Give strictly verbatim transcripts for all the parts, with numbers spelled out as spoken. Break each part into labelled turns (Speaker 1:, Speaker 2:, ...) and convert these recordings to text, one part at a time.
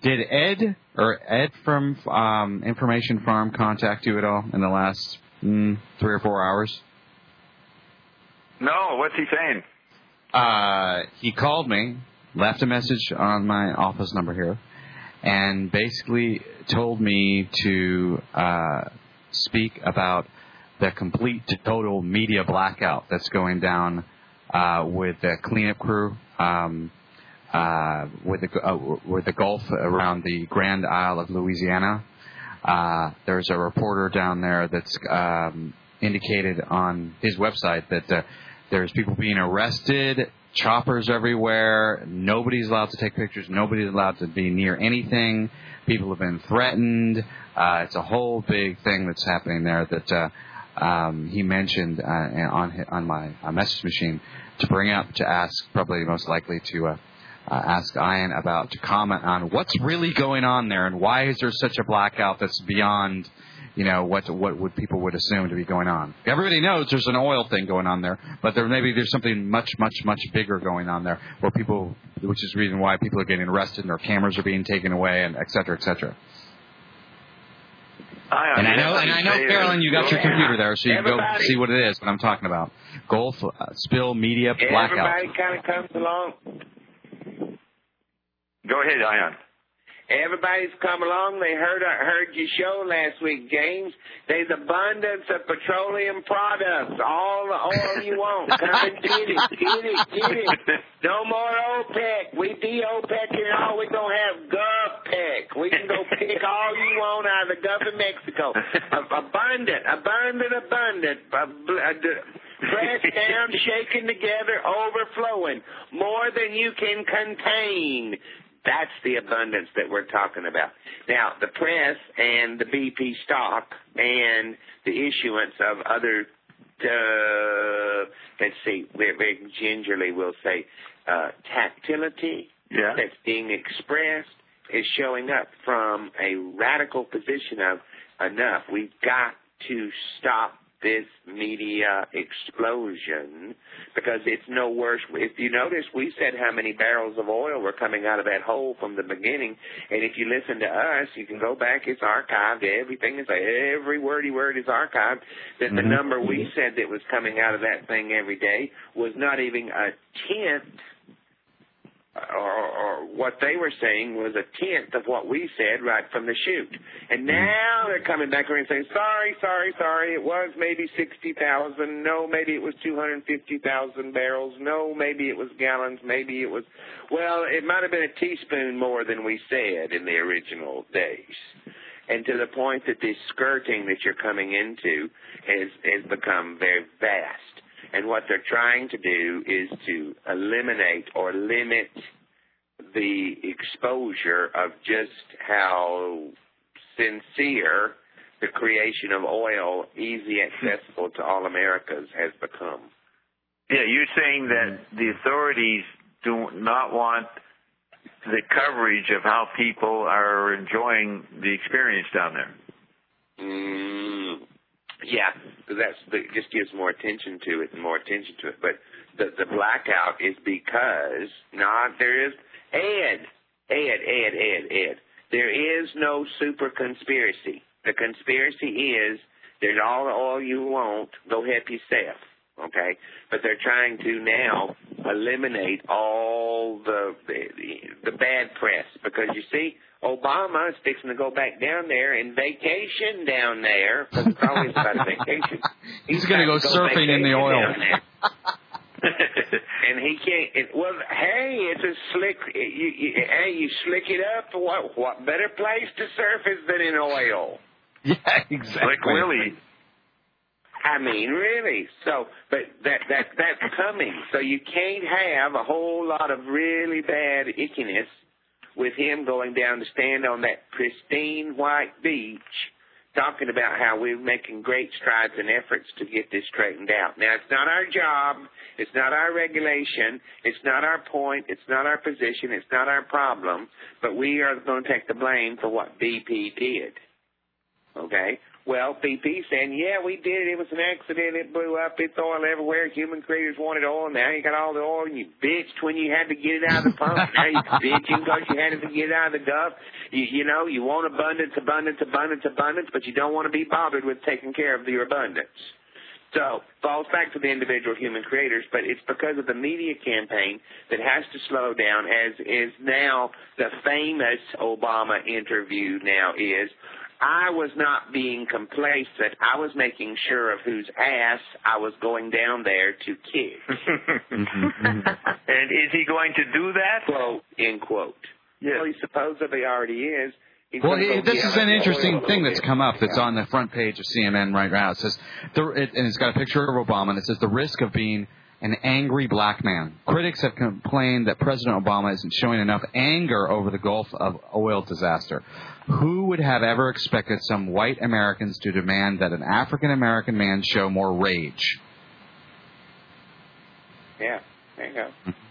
Speaker 1: Did Ed or Ed from um, Information Farm contact you at all in the last mm, three or four hours?
Speaker 2: No, what's he saying?
Speaker 1: Uh, he called me, left a message on my office number here, and basically told me to uh, speak about the complete total media blackout that's going down uh, with the cleanup crew. Um, Uh, with the uh, with the Gulf around the Grand Isle of Louisiana. Uh, there's a reporter down there that's um, indicated on his website that uh, there's people being arrested, choppers everywhere. Nobody's allowed to take pictures. Nobody's allowed to be near anything. People have been threatened. Uh, it's a whole big thing that's happening there that uh, um, he mentioned uh, on on my uh, message machine to bring up to ask, probably most likely to. Uh, Uh, ask Ian about to comment on what's really going on there and why is there such a blackout that's beyond, you know, what what would people would assume to be going on. Everybody knows there's an oil thing going on there, but there maybe there's something much much much bigger going on there, where people, which is the reason why people are getting arrested and their cameras are being taken away, and et cetera, et cetera. And I know, and I know, Carolyn, you got your computer there, so you can go see what it is. What I'm talking about: Gulf uh, spill media blackout.
Speaker 3: Everybody kind of comes along.
Speaker 2: Go ahead, Ion.
Speaker 3: Everybody's come along. They heard heard your show last week, James. There's abundance of petroleum products. All the oil you want. Come and get it. Get it. Get it. No more OPEC. We de-OPECing all. We're going to have GovPec. We can go pick all you want out of the Gulf of Mexico. Abundant. Abundant. Abundant. Pressed down, shaken together, overflowing. More than you can contain. That's the abundance that we're talking about. Now, the press and the B P stock and the issuance of other, uh, let's see, very, very gingerly we'll say, uh, tactility
Speaker 2: yeah.
Speaker 3: that's being expressed is showing up from a radical position of enough. We've got to stop this media explosion, because it's no worse. If you notice, we said how many barrels of oil were coming out of that hole from the beginning, and if you listen to us, you can go back, it's archived, everything is, every wordy word is archived, that mm-hmm. the number we said that was coming out of that thing every day was not even a tenth, or, or what they were saying was a tenth of what we said right from the chute. And now they're coming back around and saying, sorry, sorry, sorry, it was maybe sixty thousand. No, maybe it was two hundred fifty thousand barrels. No, maybe it was gallons. Maybe it was, well, it might have been a teaspoon more than we said in the original days. And to the point that this skirting that you're coming into has, has become very vast. And what they're trying to do is to eliminate or limit the exposure of just how sincere the creation of oil, easy accessible to all Americas, has become.
Speaker 2: Yeah, you're saying that the authorities do not want the coverage of how people are enjoying the experience down there.
Speaker 3: Mm. Yeah, that's it just gives more attention to it and more attention to it. But the the blackout is because not there is Ed, Ed, Ed, Ed, Ed. There is no super conspiracy. The conspiracy is there's all the oil you want. Go help yourself. Okay, but they're trying to now eliminate all the the, the bad press, because you see, Obama is fixing to go back down there and vacation down there, because it's always about a vacation.
Speaker 1: He's, He's going to go surfing in the oil.
Speaker 3: And he can't. It, well, hey, it's a slick. You, you, hey, you slick it up. What what better place to surf is than in oil?
Speaker 1: Yeah, exactly.
Speaker 2: Slick Willie.
Speaker 3: I mean, really. So, but that that that's coming. So you can't have a whole lot of really bad ickiness with him going down to stand on that pristine white beach, talking about how we're making great strides and efforts to get this straightened out. Now, it's not our job. It's not our regulation. It's not our point. It's not our position. It's not our problem. But we are going to take the blame for what B P did. Okay? Well, B P saying, yeah, we did it. It was an accident. It blew up. It's oil everywhere. Human creators wanted oil. Now you got all the oil, and you bitched when you had to get it out of the pump. Now you're bitching because you had to get it out of the Gulf. You, you know, you want abundance, abundance, abundance, abundance, but you don't want to be bothered with taking care of your abundance. So, falls back to the individual human creators, but it's because of the media campaign that has to slow down, as is now the famous Obama interview now is, I was not being complacent. I was making sure of whose ass I was going down there to kick.
Speaker 2: And is he going to do that?
Speaker 3: Quote, end quote.
Speaker 2: Yes.
Speaker 3: Well, he supposedly already is. He's
Speaker 1: Well,
Speaker 3: gonna
Speaker 1: he,
Speaker 3: go
Speaker 1: this is
Speaker 3: yell
Speaker 1: an
Speaker 3: at
Speaker 1: interesting
Speaker 3: oil a
Speaker 1: thing
Speaker 3: little
Speaker 1: that's
Speaker 3: bit.
Speaker 1: come up that's
Speaker 3: Yeah.
Speaker 1: on the front page of C N N right now. It says, the, it, and it's got a picture of Obama, and it says, the risk of being an angry black man. Critics have complained that President Obama isn't showing enough anger over the Gulf of oil disaster. Who would have ever expected some white Americans to demand that an African-American man show more rage?
Speaker 3: Yeah, there you go.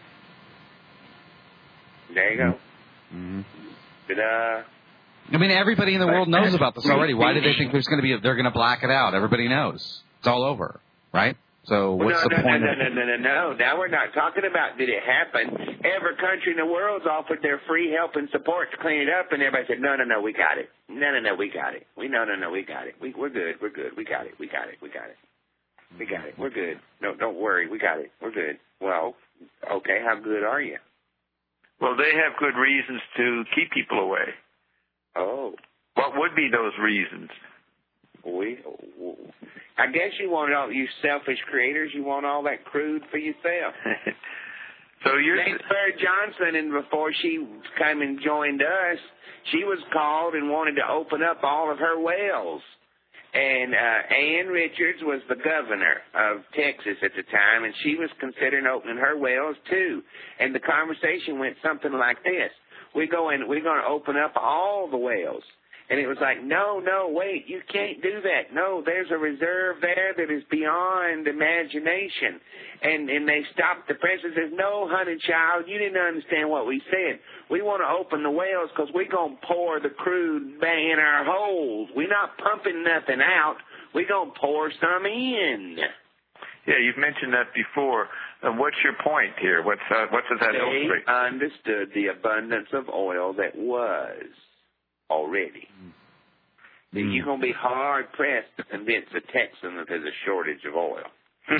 Speaker 3: There you go.
Speaker 1: Mm-hmm.
Speaker 3: Ta-da.
Speaker 1: I mean, everybody in the world knows about this already. Why do they think there's going to be? A, they're going to black it out? Everybody knows. It's all over, right? So
Speaker 3: Well,
Speaker 1: what's
Speaker 3: no,
Speaker 1: the
Speaker 3: no,
Speaker 1: point?
Speaker 3: no,
Speaker 1: of
Speaker 3: no, no, no, no. Now we're not talking about did it happen. Every country in the world's offered their free help and support to clean it up, and everybody said, no, no, no, we got it. No, no, no, we got it. We no, no, no, we got it. We, we're good. We're good. We got it. We got it. We got it. We got it. We're good. No, don't worry. We got it. We're good. Well, okay. How good are you?
Speaker 2: Well, they have good reasons to keep people away.
Speaker 3: Oh.
Speaker 2: What would be those reasons?
Speaker 3: We, I guess you want all, you selfish creators, you want all that crude for yourself.
Speaker 2: So you're...
Speaker 3: James Claire Johnson, and before she came and joined us, she was called and wanted to open up all of her wells. And uh, Ann Richards was the governor of Texas at the time, and she was considering opening her wells too. And the conversation went something like this. We go in, we're going to open up all the wells. And it was like, no, no, wait, you can't do that. No, there's a reserve there that is beyond imagination. And and they stopped the press and says, no, honey child, you didn't understand what we said. We want to open the wells because we're going to pour the crude back in our holes. We're not pumping nothing out. We're going to pour some in.
Speaker 2: Yeah, you've mentioned that before. Uh, what's your point here? What's uh, what does that
Speaker 3: They
Speaker 2: illustrate?
Speaker 3: understood the abundance of oil that was already. Mm. You're going to be hard-pressed to convince a Texan that there's a shortage of oil.
Speaker 4: So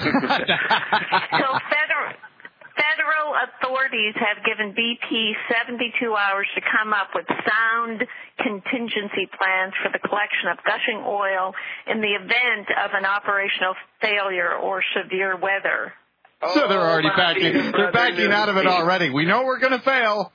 Speaker 4: federal, federal authorities have given B P seventy-two hours to come up with sound contingency plans for the collection of gushing oil in the event of an operational failure or severe weather.
Speaker 1: So they're already
Speaker 3: Oh,
Speaker 1: backing. They're backing out of it already. We know we're going to fail.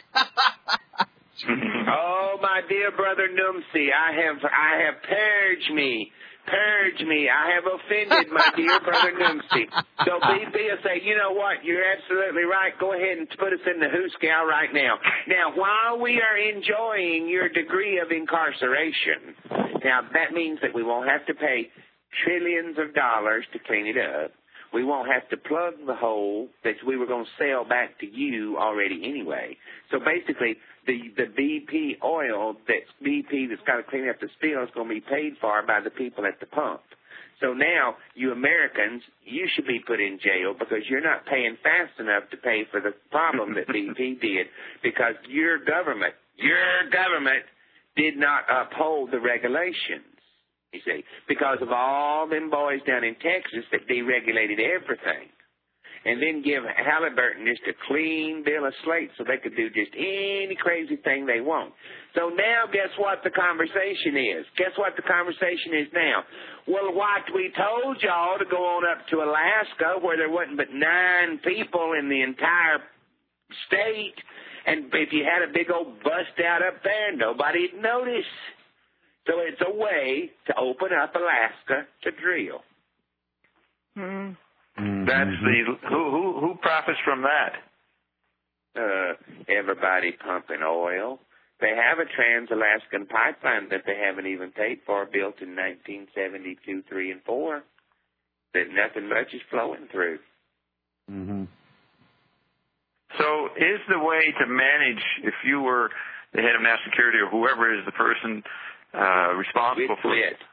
Speaker 3: Oh, my dear brother Numsy, I have I have purged me. Purge me. I have offended my dear brother Numsy. So B P will say, you know what, you're absolutely right. Go ahead and put us in the hooscow right now. Now, while we are enjoying your degree of incarceration, now that means that we won't have to pay trillions of dollars to clean it up. We won't have to plug the hole that we were going to sell back to you already anyway. So basically, the the B P oil that's B P that's got to clean up the spill is going to be paid for by the people at the pump. So now, you Americans, you should be put in jail because you're not paying fast enough to pay for the problem that B P did because your government, your government did not uphold the regulations. You see, because of all them boys down in Texas that deregulated everything. And then give Halliburton just a clean bill of slate so they could do just any crazy thing they want. So now guess what the conversation is? Guess what the conversation is now? Well, what we told y'all to go on up to Alaska where there wasn't but nine people in the entire state. And if you had a big old bust out up there, nobody'd notice. So it's a way to open up Alaska to drill.
Speaker 4: Mm.
Speaker 2: Mm-hmm. That's the who who who profits from that?
Speaker 3: Uh, everybody pumping oil. They have a Trans-Alaskan pipeline that they haven't even paid for, built in nineteen seventy-two, three, and four. That nothing much is flowing through.
Speaker 1: Mm-hmm.
Speaker 2: So, is the way to manage if you were the head of national security or whoever is the person uh, responsible
Speaker 3: With
Speaker 2: for
Speaker 3: lit.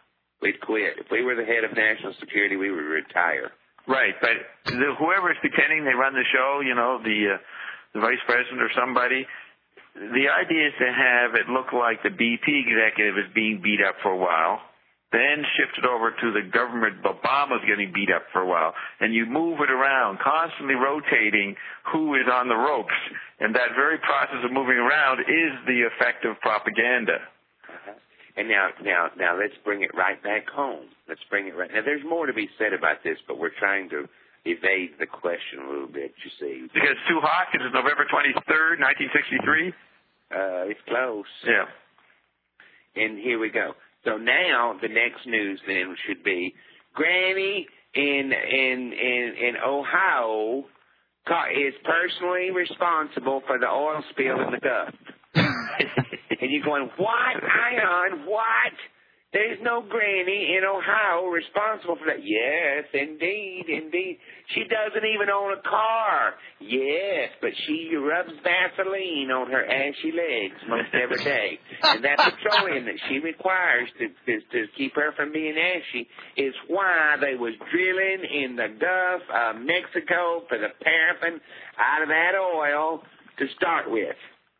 Speaker 3: We'd quit. If we were the head of national security, we would retire.
Speaker 2: Right, but the, whoever's pretending they run the show, you know, the uh, the vice president or somebody, the idea is to have it look like the B P executive is being beat up for a while, then shift it over to the government. Obama's getting beat up for a while, and you move it around, constantly rotating who is on the ropes, and that very process of moving around is the effect of propaganda.
Speaker 3: Uh-huh. And now, now, now, let's bring it right back home. Let's bring it right. Now, there's more to be said about this, but we're trying to evade the question a little bit. You see,
Speaker 2: because it's too hot. Because it's November twenty-third, nineteen sixty-three.
Speaker 3: Uh, it's close.
Speaker 2: Yeah.
Speaker 3: And here we go. So now the next news then should be Granny in in in in Ohio is personally responsible for the oil spill in the Gulf. And you're going, what, Ion, what? There's no Granny in Ohio responsible for that. Yes, indeed, indeed. She doesn't even own a car. Yes, but she rubs Vaseline on her ashy legs most every day. And that petroleum that she requires to, to, to keep her from being ashy is why they was drilling in the Gulf of Mexico for the paraffin out of that oil to start with.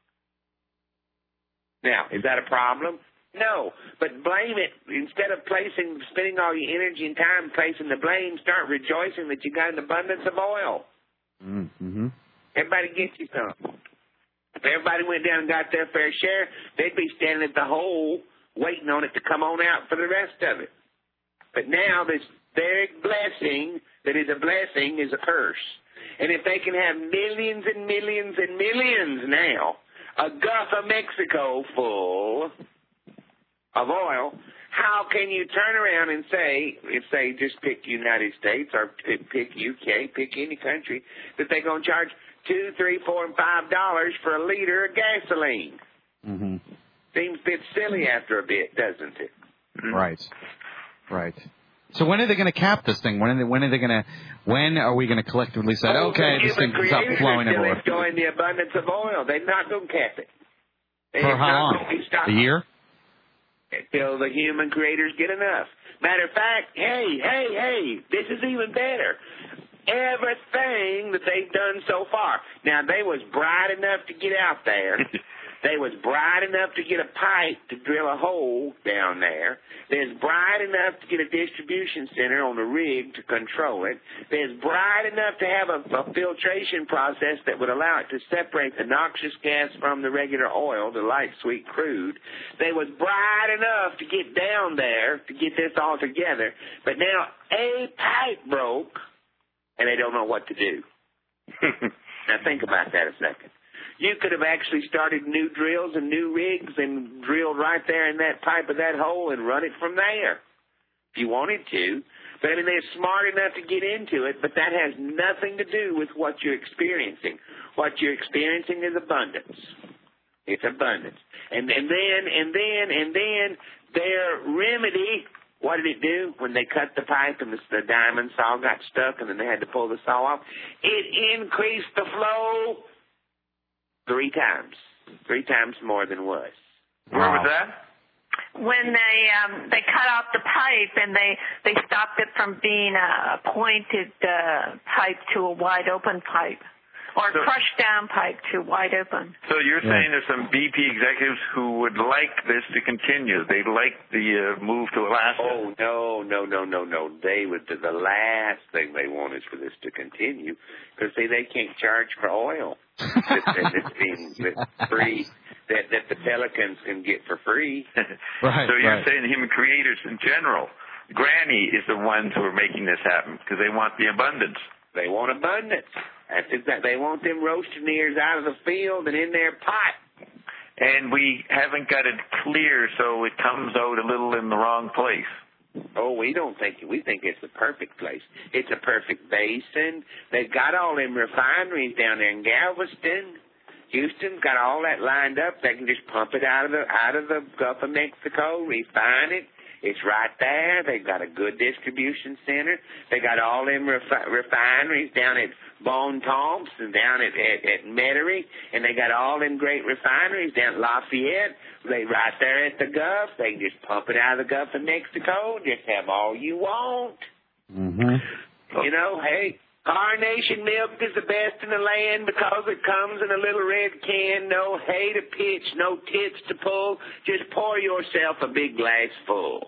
Speaker 3: Now, is that a problem? No, but blame it. Instead of placing, spending all your energy and time placing the blame, start rejoicing that you got an abundance of oil.
Speaker 1: Mm-hmm.
Speaker 3: Everybody gets you some. If everybody went down and got their fair share, they'd be standing at the hole waiting on it to come on out for the rest of it. But now this very blessing that is a blessing is a curse. And if they can have millions and millions and millions now, a Gulf of Mexico full of oil, how can you turn around and say, if they just pick United States or pick U K, pick any country, that they're going to charge two, three, four, and five dollars for a liter of gasoline?
Speaker 1: Mm-hmm.
Speaker 3: Seems a bit silly after a bit, doesn't it?
Speaker 1: Right, right. So when are they going to cap this thing? When are they, when are they going to? When are we going to collectively say,
Speaker 3: oh,
Speaker 1: okay, this thing can stop flowing
Speaker 3: anymore?
Speaker 1: anymore?
Speaker 3: They're enjoying the abundance of oil. They're not going to cap it. They're
Speaker 1: For how long? A year?
Speaker 3: Until the human creators get enough. Matter of fact, hey, hey, hey, this is even better. Everything that they've done so far. Now, they was bright enough to get out there. They was bright enough to get a pipe to drill a hole down there. There's bright enough to get a distribution center on the rig to control it. There's bright enough to have a, a filtration process that would allow it to separate the noxious gas from the regular oil, the light sweet crude. They was bright enough to get down there to get this all together. But now a pipe broke, and they don't know what to do. Now think about that a second. You could have actually started new drills and new rigs and drilled right there in that pipe of that hole and run it from there if you wanted to. But, I mean, they're smart enough to get into it, but that has nothing to do with what you're experiencing. What you're experiencing is abundance. It's abundance. And, and then, and then, and then their remedy, what did it do when they cut the pipe and the, the diamond saw got stuck and then they had to pull the saw off? It increased the flow Three times. Three times more than was.
Speaker 2: Where was that?
Speaker 4: When they um, they cut off the pipe and they, they stopped it from being a pointed uh, pipe to a wide open pipe. Or
Speaker 2: so,
Speaker 4: crushed down pipe to wide open.
Speaker 2: So you're
Speaker 1: yeah.
Speaker 2: saying there's some B P executives who would like this to continue. They'd like the uh, move to Alaska.
Speaker 3: Oh, no, no, no, no, no. They would, the last thing they want is for this to continue because they, they can't charge for oil. that, that it's being that free, that, that the Pelicans can get for free.
Speaker 1: Right,
Speaker 2: so you're
Speaker 1: right.
Speaker 2: saying human creators in general, Granny is the ones who are making this happen because they want the abundance.
Speaker 3: They want abundance. That's exactly. They want them roasting ears out of the field and in their pot.
Speaker 2: And we haven't got it clear, so it comes out a little in the wrong place.
Speaker 3: Oh, we don't think it. We think it's the perfect place. It's a perfect basin. They've got all them refineries down there in Galveston. Houston's got all that lined up. They can just pump it out of the out of the Gulf of Mexico, refine it, It's right there. They've got a good distribution center. They got all them refi- refineries down at Bon Tomps and down at, at, at Metairie, and they got all them great refineries down at Lafayette. They right there at the Gulf. They can just pump it out of the Gulf of Mexico. Just have all you want.
Speaker 1: Mm-hmm.
Speaker 3: You know, hey, Carnation milk is the best in the land because it comes in a little red can. No hay to pitch, no tits to pull. Just pour yourself a big glass full.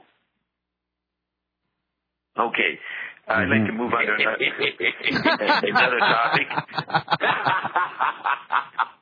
Speaker 2: Okay. I'd like to move on to another, another topic.